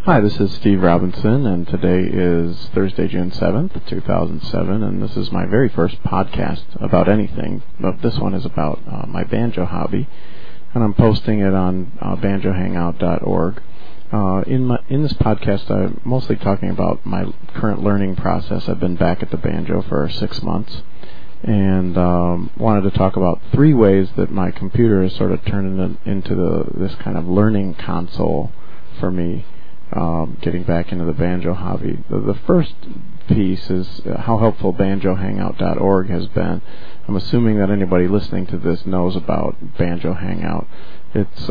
Hi, this is Steve Robinson, and today is Thursday, June 7th, 2007, and this is my very first podcast about anything, but this one is about my banjo hobby, and I'm posting it on banjohangout.org. In this podcast, I'm mostly talking about my current learning process. I've been back at the banjo for 6 months, and wanted to talk about 3 ways that my computer is sort of turned into this kind of learning console for me. Getting back into the banjo hobby. The first piece is how helpful banjohangout.org has been. I'm assuming that anybody listening to this knows about Banjo Hangout. It's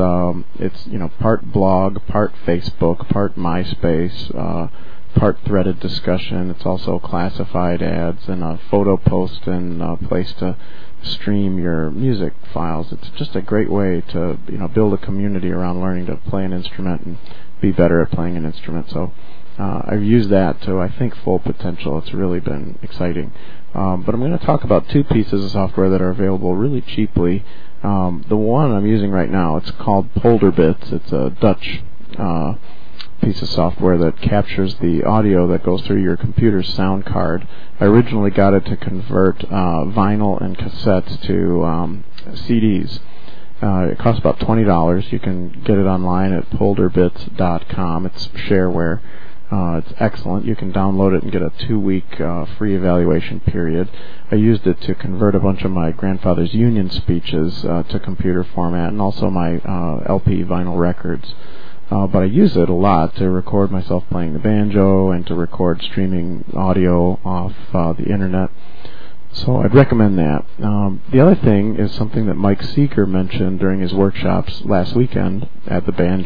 part blog, part Facebook, part MySpace, part threaded discussion. It's also classified ads and a photo post and a place to stream your music files. It's just a great way to build a community around learning to play an instrument and be better at playing an instrument. So I've used that to, I think, full potential. It's really been exciting. But I'm going to talk about 2 pieces of software that are available really cheaply. The one I'm using right now, it's called Polderbits. It's a Dutch piece of software that captures the audio that goes through your computer's sound card. I originally got it to convert vinyl and cassettes to CDs. It costs about $20. You can get it online at polderbits.com. It's shareware. It's excellent. You can download it and get a 2-week free evaluation period. I used it to convert a bunch of my grandfather's union speeches to computer format, and also my LP vinyl records. But I use it a lot to record myself playing the banjo and to record streaming audio off the internet. So I'd recommend that. The other thing is something that Mike Seeger mentioned during his workshops last weekend at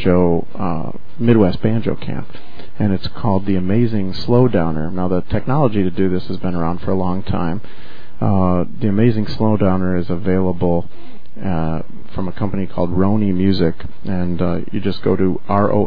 the Midwest Banjo Camp, and it's called the Amazing Slowdowner. Now, the technology to do this has been around for a long time. The Amazing Slowdowner is available from a company called Roni Music, and you just go to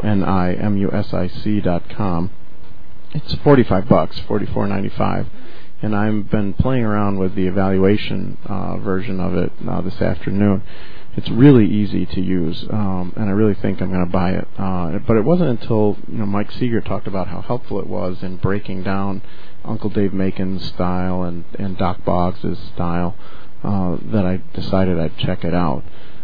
RONIMUSIC.com. It's $45, $44.95. And I've been playing around with the evaluation version of it this afternoon. It's really easy to use, and I really think I'm going to buy it. But it wasn't until Mike Seeger talked about how helpful it was in breaking down Uncle Dave Macon's style and Doc Boggs' style that I decided I'd check it out.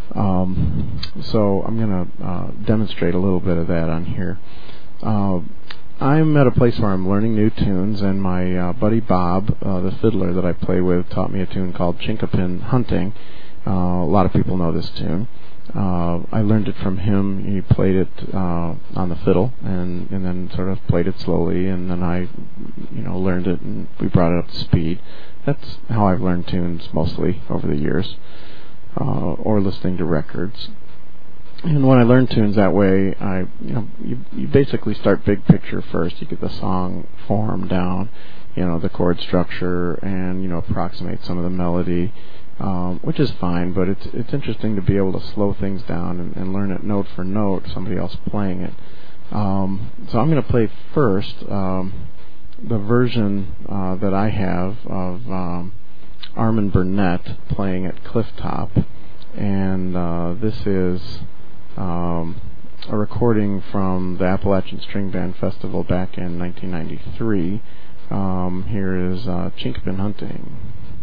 So I'm going to demonstrate a little bit of that on here. I'm at a place where I'm learning new tunes, and my buddy Bob, the fiddler that I play with, taught me a tune called Chinkapin Hunting. A lot of people know this tune. I learned it from him. He played it on the fiddle, and then sort of played it slowly, and then I learned it, and we brought it up to speed. That's how I've learned tunes mostly over the years, or listening to records. And when I learn tunes that way, you basically start big picture first. You get the song form down, the chord structure, and approximate some of the melody, which is fine. But it's interesting to be able to slow things down and learn it note for note, somebody else playing it. So I'm going to play first the version that I have of Armin Burnett playing at Clifftop, and this is a recording from the Appalachian String Band Festival back in 1993. Here is Chinkapin Hunting.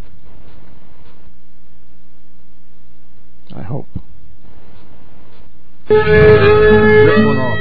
I hope. Rip one off,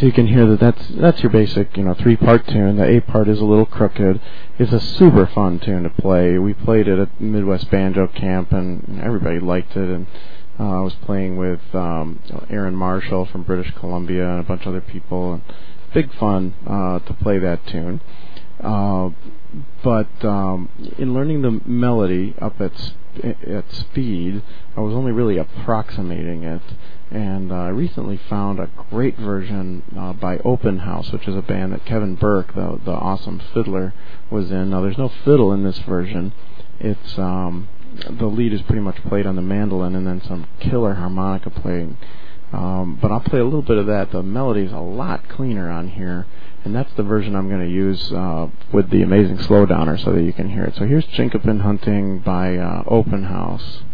So you can hear that's your basic, 3-part tune. The A part is a little crooked. It's a super fun tune to play. We played it at Midwest Banjo Camp, and everybody liked it. And I was playing with Aaron Marshall from British Columbia and a bunch of other people. And big fun to play that tune. But in learning the melody up at speed, I was only really approximating it. And I recently found a great version by Open House, which is a band that Kevin Burke, the awesome fiddler, was in. Now, there's no fiddle in this version. It's the lead is pretty much played on the mandolin and then some killer harmonica playing. But I'll play a little bit of that. The melody is a lot cleaner on here, and that's the version I'm going to use with the amazing slowdowner so that you can hear it. So here's Chinkapin Hunting by Open House.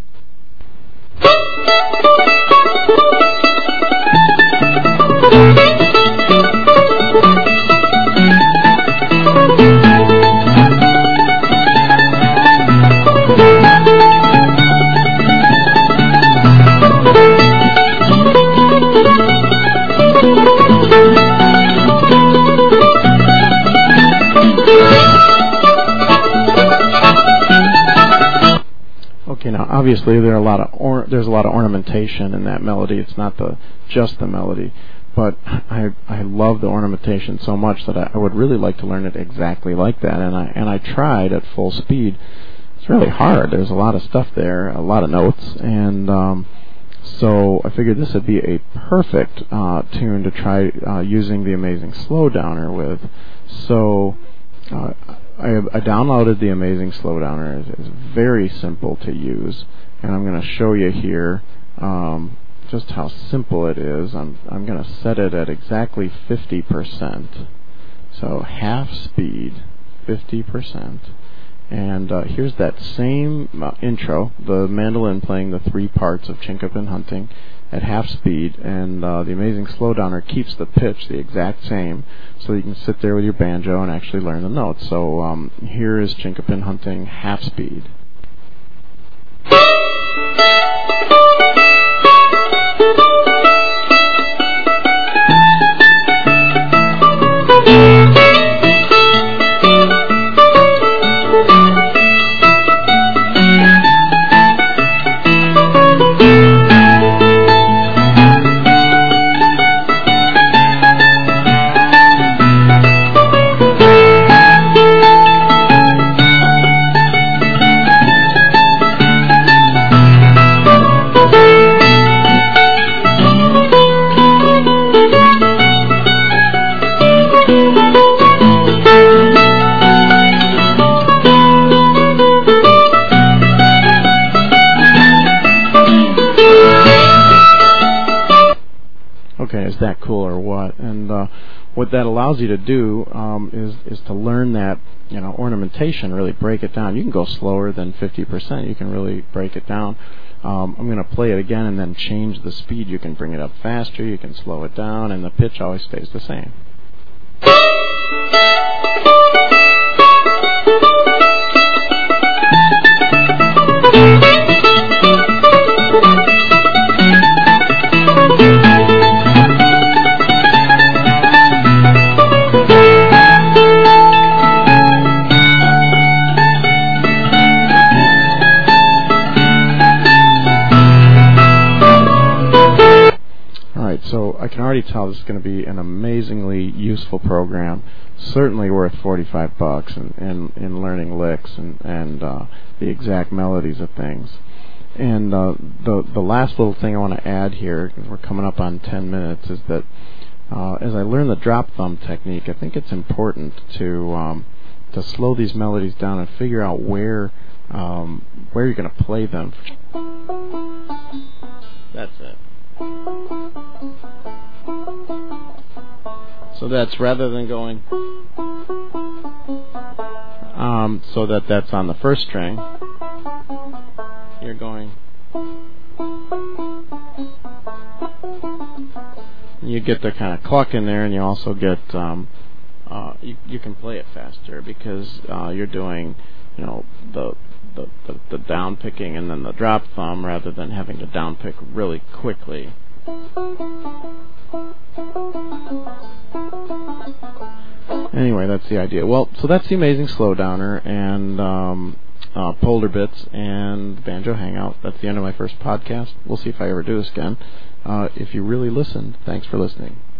Okay, now obviously there's a lot of ornamentation in that melody. It's not just the melody, but I love the ornamentation so much that I would really like to learn it exactly like that. And I tried at full speed. It's really hard. There's a lot of stuff there, a lot of notes, and so I figured this would be a perfect tune to try using the amazing slowdowner with. So I downloaded the amazing slowdowner. It's very simple to use, and I'm going to show you here just how simple it is. I'm going to set it at exactly 50%. So half speed, 50%. And here's that same intro, the mandolin playing the 3 parts of Chinkapin Hunting at half speed, and the amazing slowdowner keeps the pitch the exact same, so you can sit there with your banjo and actually learn the notes. So here is Chinkapin Hunting half speed. Okay, is that cool or what? And what that allows you to do is to learn that, ornamentation, really break it down. You can go slower than 50%. You can really break it down. I'm going to play it again and then change the speed. You can bring it up faster, you can slow it down, and the pitch always stays the same. So I can already tell this is going to be an amazingly useful program, certainly worth $45 in learning licks and the exact melodies of things. And the last little thing I want to add here, because we're coming up on 10 minutes, is that as I learn the drop thumb technique, I think it's important to slow these melodies down and figure out where you're going to play them. That's it. So that's rather than going so that's on the first string, you're going, you get the kind of cluck in there, and you also get you can play it faster because you're doing the down picking and then the drop thumb rather than having to down pick really quickly. Anyway, that's the idea. Well, so that's the Amazing Slowdowner and Polder Bits and Banjo Hangout. That's the end of my first podcast. We'll see if I ever do this again. If you really listened, thanks for listening.